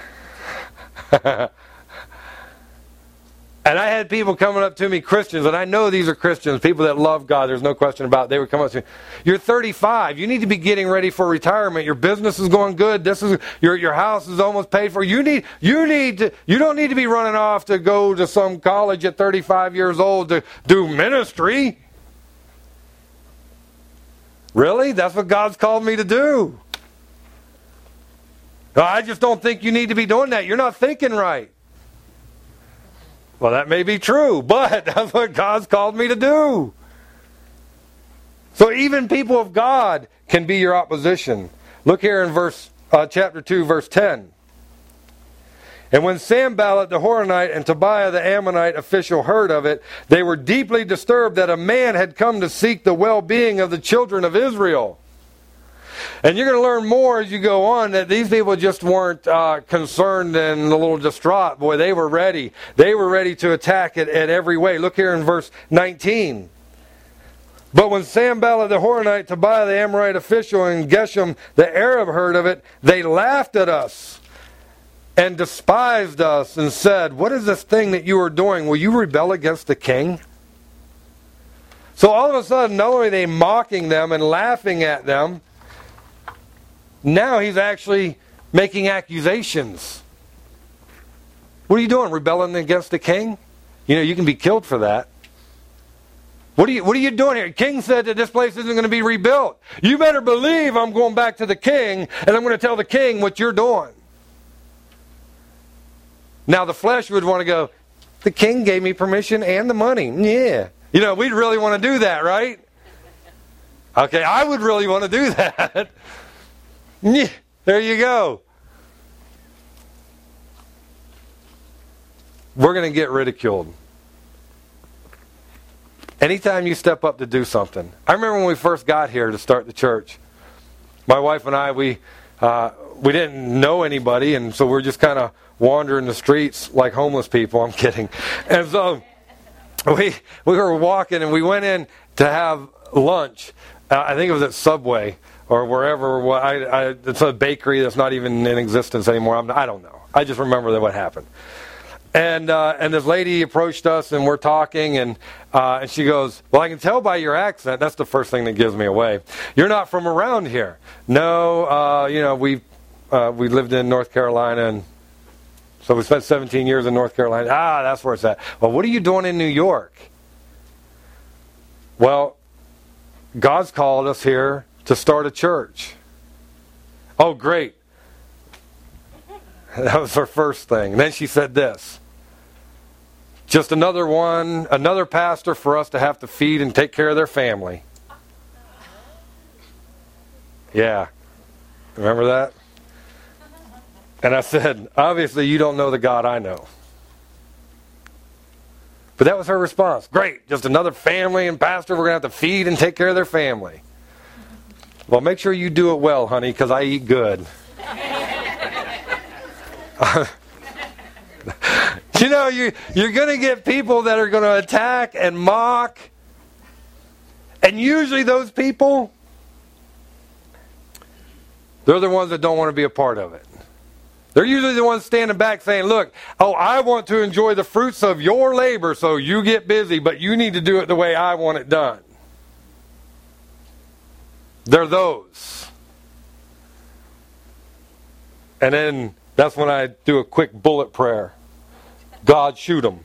And I had people coming up to me, Christians, and I know these are Christians, people that love God, there's no question about it. They would come up to me, you're 35, you need to be getting ready for retirement, your business is going good, your house is almost paid for, you don't need to be running off to go to some college at 35 years old to do ministry. Really? That's what God's called me to do. I just don't think you need to be doing that. You're not thinking right. Well, that may be true, but that's what God's called me to do. So even people of God can be your opposition. Look here in chapter 2, verse 10. And when Sanballat the Horonite and Tobiah the Ammonite official heard of it, they were deeply disturbed that a man had come to seek the well-being of the children of Israel. And you're going to learn more as you go on that these people just weren't concerned and a little distraught. Boy, they were ready. They were ready to attack it in every way. Look here in verse 19. But when Sanballat the Horonite, Tobiah the Amorite official, and Geshem the Arab heard of it, they laughed at us and despised us and said, "What is this thing that you are doing? Will you rebel against the king?" So all of a sudden, not only are they mocking them and laughing at them, now he's actually making accusations. What are you doing? Rebelling against the king? You know, you can be killed for that. What are you doing here? The king said that this place isn't going to be rebuilt. You better believe I'm going back to the king, and I'm going to tell the king what you're doing. Now the flesh would want to go, the king gave me permission and the money. Yeah. You know, we'd really want to do that, right? Okay, I would really want to do that. Yeah, there you go. We're going to get ridiculed. Anytime you step up to do something. I remember when we first got here to start the church. My wife and I, we didn't know anybody, and so we're just kind of wandering the streets like homeless people. I'm kidding. And so we were walking, and we went in to have lunch. I think it was at Subway or wherever. It's a bakery that's not even in existence anymore. I don't know. I just remember that what happened. And this lady approached us, and we're talking, and she goes, "Well, I can tell by your accent." That's the first thing that gives me away. "You're not from around here." "No, we lived in North Carolina, and so we spent 17 years in North Carolina." "Ah, that's where it's at." "Well, what are you doing in New York?" "Well, God's called us here to start a church." "Oh, great." That was her first thing. And then she said this. "Just another pastor for us to have to feed and take care of their family." Yeah. Remember that? And I said, "Obviously you don't know the God I know." But that was her response. "Great, just another family and pastor we're going to have to feed and take care of their family." "Well, make sure you do it well, honey, because I eat good." You know, you're going to get people that are going to attack and mock. And usually those people, they're the ones that don't want to be a part of it. They're usually the ones standing back saying, "Look, I want to enjoy the fruits of your labor, so you get busy, but you need to do it the way I want it done." They're those. And then that's when I do a quick bullet prayer. God, shoot them.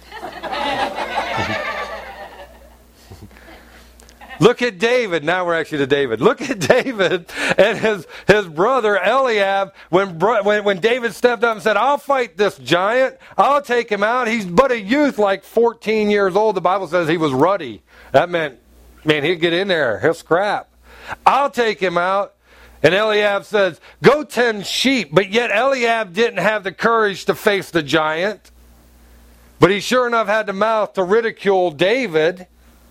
Look at David. Now we're actually to David. Look at David and his brother Eliab. When David stepped up and said, "I'll fight this giant. I'll take him out. He's but a youth, like 14 years old." The Bible says he was ruddy. That meant, man, he'd get in there. He'll scrap. "I'll take him out." And Eliab says, "Go tend sheep." But yet Eliab didn't have the courage to face the giant. But he sure enough had the mouth to ridicule David.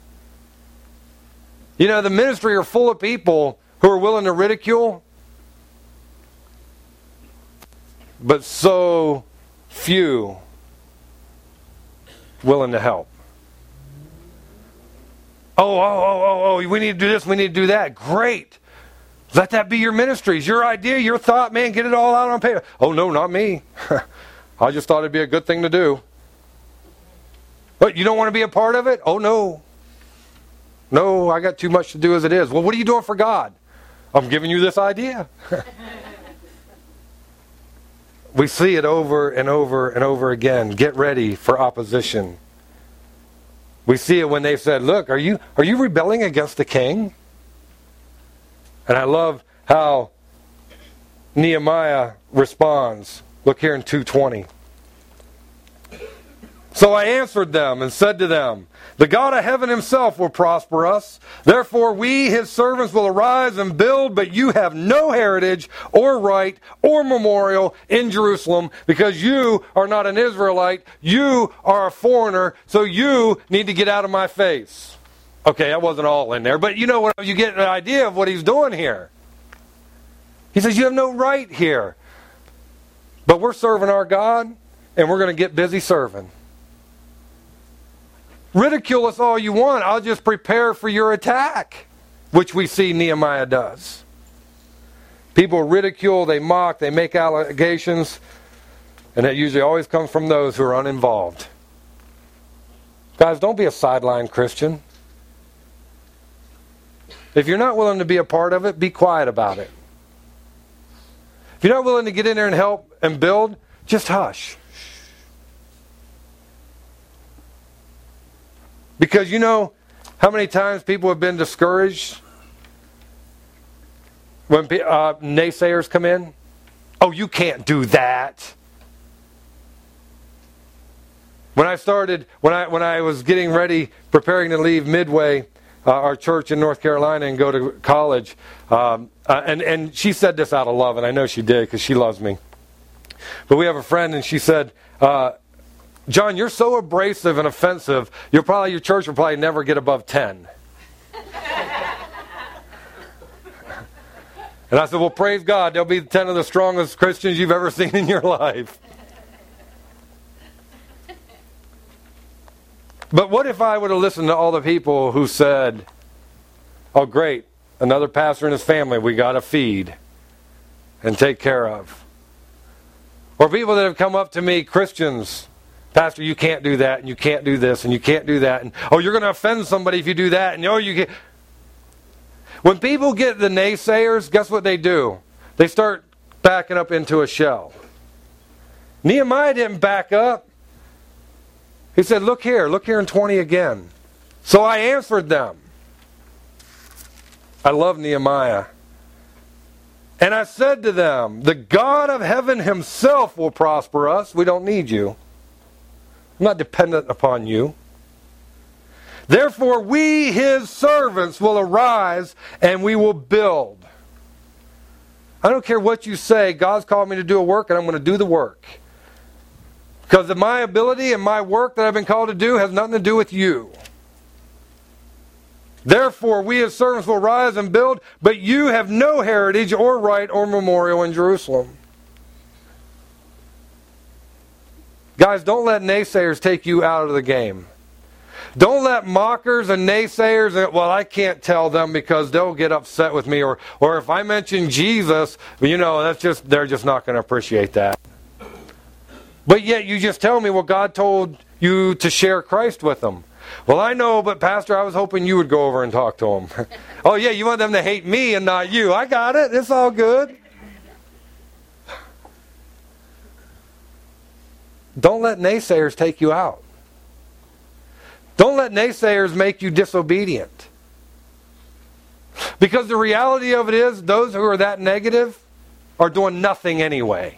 You know, the ministry are full of people who are willing to ridicule, but so few willing to help. Oh, we need to do this, we need to do that. Great. Let that be your ministry. It's your idea, your thought, man, get it all out on paper. "Oh, no, not me. I just thought it'd be a good thing to do." "But you don't want to be a part of it?" "Oh, no. No, I got too much to do as it is." "Well, what are you doing for God?" "I'm giving you this idea." We see it over and over and over again. Get ready for opposition. We see it when they said, "Look, are you rebelling against the king?" And I love how Nehemiah responds. Look here in 2:20. So I answered them and said to them, the God of heaven himself will prosper us. Therefore we, his servants, will arise and build, but you have no heritage or right or memorial in Jerusalem, because you are not an Israelite. You are a foreigner, so you need to get out of my face. Okay, that wasn't all in there, but you know what? You get an idea of what he's doing here. He says, you have no right here. But we're serving our God, and we're going to get busy serving. Ridicule us all you want. I'll just prepare for your attack, which we see Nehemiah does. People ridicule, they mock, they make allegations, and that usually always comes from those who are uninvolved. Guys, don't be a sideline Christian. If you're not willing to be a part of it, be quiet about it. If you're not willing to get in there and help and build, just hush. Because you know how many times people have been discouraged when naysayers come in? Oh, you can't do that. When I was getting ready, preparing to leave Midway, our church in North Carolina, and go to college, and she said this out of love, and I know she did because she loves me. But we have a friend, and she said, John, you're so abrasive and offensive, your church will probably never get above 10. And I said, well, praise God, they'll be 10 of the strongest Christians you've ever seen in your life. But what if I would have listened to all the people who said, oh, great, another pastor and his family we got to feed and take care of. Or people that have come up to me, Christians, Pastor, you can't do that, and you can't do this, and you can't do that, and oh, you're going to offend somebody if you do that, and oh, you can't. When people get the naysayers, guess what they do? They start backing up into a shell. Nehemiah didn't back up. He said, look here in 20 again. So I answered them. I love Nehemiah. And I said to them, the God of heaven himself will prosper us. We don't need you. I'm not dependent upon you. Therefore, we, his servants, will arise and we will build. I don't care what you say. God's called me to do a work, and I'm going to do the work. Because of my ability and my work that I've been called to do has nothing to do with you. Therefore, we as servants will rise and build, but you have no heritage or right or memorial in Jerusalem. Guys, don't let naysayers take you out of the game. Don't let mockers and naysayers, well, I can't tell them because they'll get upset with me. Or if I mention Jesus, you know, they're just not going to appreciate that. But yet you just tell me, well, God told you to share Christ with them. Well, I know, but Pastor, I was hoping you would go over and talk to them. Oh, yeah, you want them to hate me and not you. I got it. It's all good. Don't let naysayers take you out. Don't let naysayers make you disobedient. Because the reality of it is, those who are that negative are doing nothing anyway.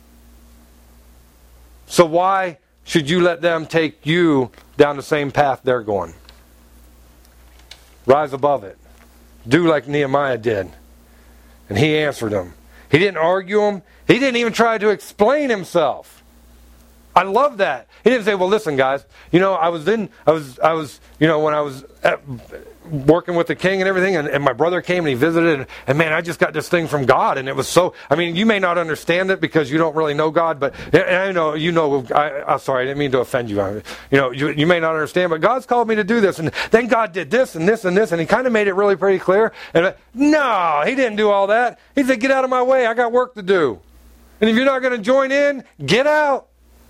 So why should you let them take you down the same path they're going? Rise above it. Do like Nehemiah did. And he answered them. He didn't argue them. He didn't even try to explain himself. I love that. He didn't say, well, listen, guys, you know, I was when I was working with the king and everything, and my brother came and he visited, and man, I just got this thing from God, and it was so, I mean, you may not understand it because you don't really know God, but I know, I'm sorry, I didn't mean to offend you. You may not understand, but God's called me to do this, and then God did this and this and this, and he kind of made it really pretty clear. And no, he didn't do all that. He said, get out of my way, I got work to do. And if you're not going to join in, get out.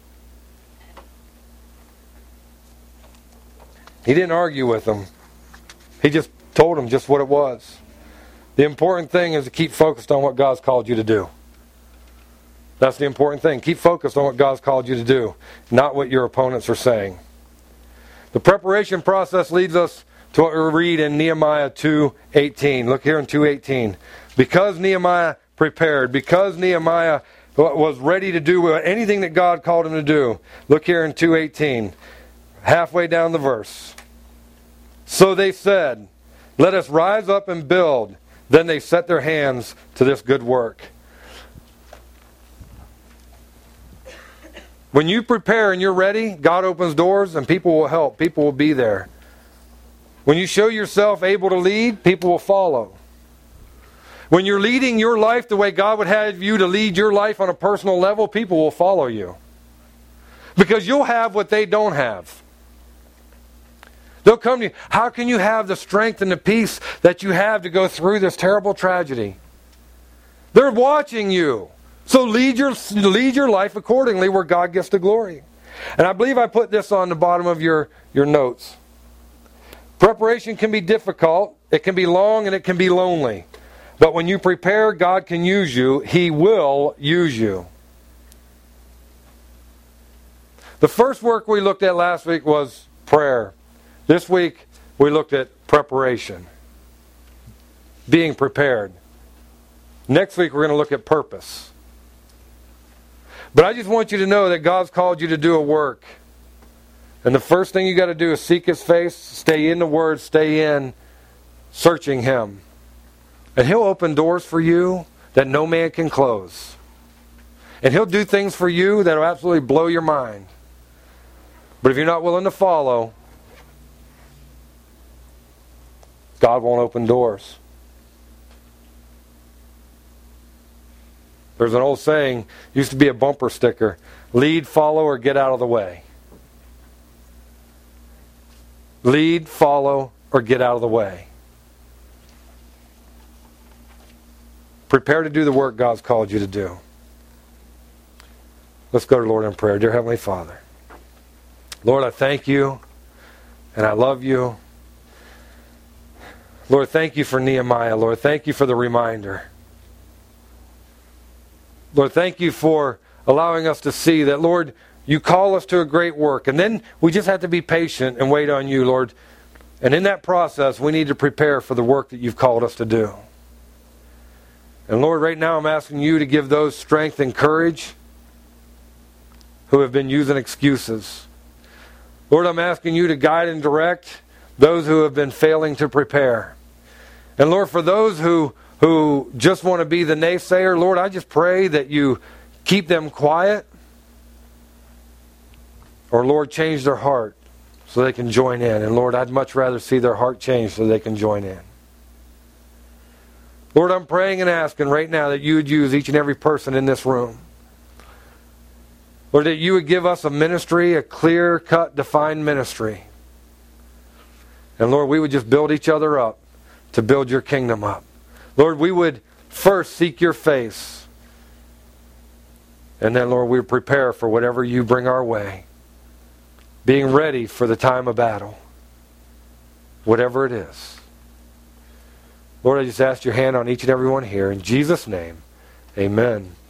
He didn't argue with them. He just told them just what it was. The important thing is to keep focused on what God's called you to do. That's the important thing. Keep focused on what God's called you to do, not what your opponents are saying. The preparation process leads us to what we read in Nehemiah 2:18. Look here in 2:18. Because Nehemiah prepared, because Nehemiah was ready to do anything that God called him to do. Look here in 2:18, halfway down the verse. So they said, let us rise up and build. Then they set their hands to this good work. When you prepare and you're ready, God opens doors and people will help. People will be there. When you show yourself able to lead, people will follow. When you're leading your life the way God would have you to lead your life on a personal level, people will follow you. Because you'll have what they don't have. They'll come to you. How can you have the strength and the peace that you have to go through this terrible tragedy? They're watching you. So lead your life accordingly where God gets the glory. And I believe I put this on the bottom of your notes. Preparation can be difficult. It can be long and it can be lonely. But when you prepare, God can use you. He will use you. The first work we looked at last week was prayer. This week we looked at preparation. Being prepared. Next week we're going to look at purpose. But I just want you to know that God's called you to do a work. And the first thing you got to do is seek His face, stay in the Word, stay in searching Him. And He'll open doors for you that no man can close. And He'll do things for you that will absolutely blow your mind. But if you're not willing to follow, God won't open doors. There's an old saying, used to be a bumper sticker, lead, follow, or get out of the way. Lead, follow, or get out of the way. Prepare to do the work God's called you to do. Let's go to the Lord in prayer. Dear Heavenly Father, Lord, I thank you and I love you. Lord, thank you for Nehemiah. Lord, thank you for the reminder. Lord, thank you for allowing us to see that, Lord, you call us to a great work. And then we just have to be patient and wait on you, Lord. And in that process, we need to prepare for the work that you've called us to do. And Lord, right now I'm asking you to give those strength and courage who have been using excuses. Lord, I'm asking you to guide and direct those who have been failing to prepare. And Lord, for those who just want to be the naysayer, Lord, I just pray that you keep them quiet. Or Lord, change their heart so they can join in. And Lord, I'd much rather see their heart change so they can join in. Lord, I'm praying and asking right now that you would use each and every person in this room. Lord, that you would give us a ministry, a clear-cut, defined ministry. And Lord, we would just build each other up to build your kingdom up. Lord, we would first seek your face. And then, Lord, we would prepare for whatever you bring our way. Being ready for the time of battle. Whatever it is. Lord, I just ask your hand on each and every one here. In Jesus' name, amen.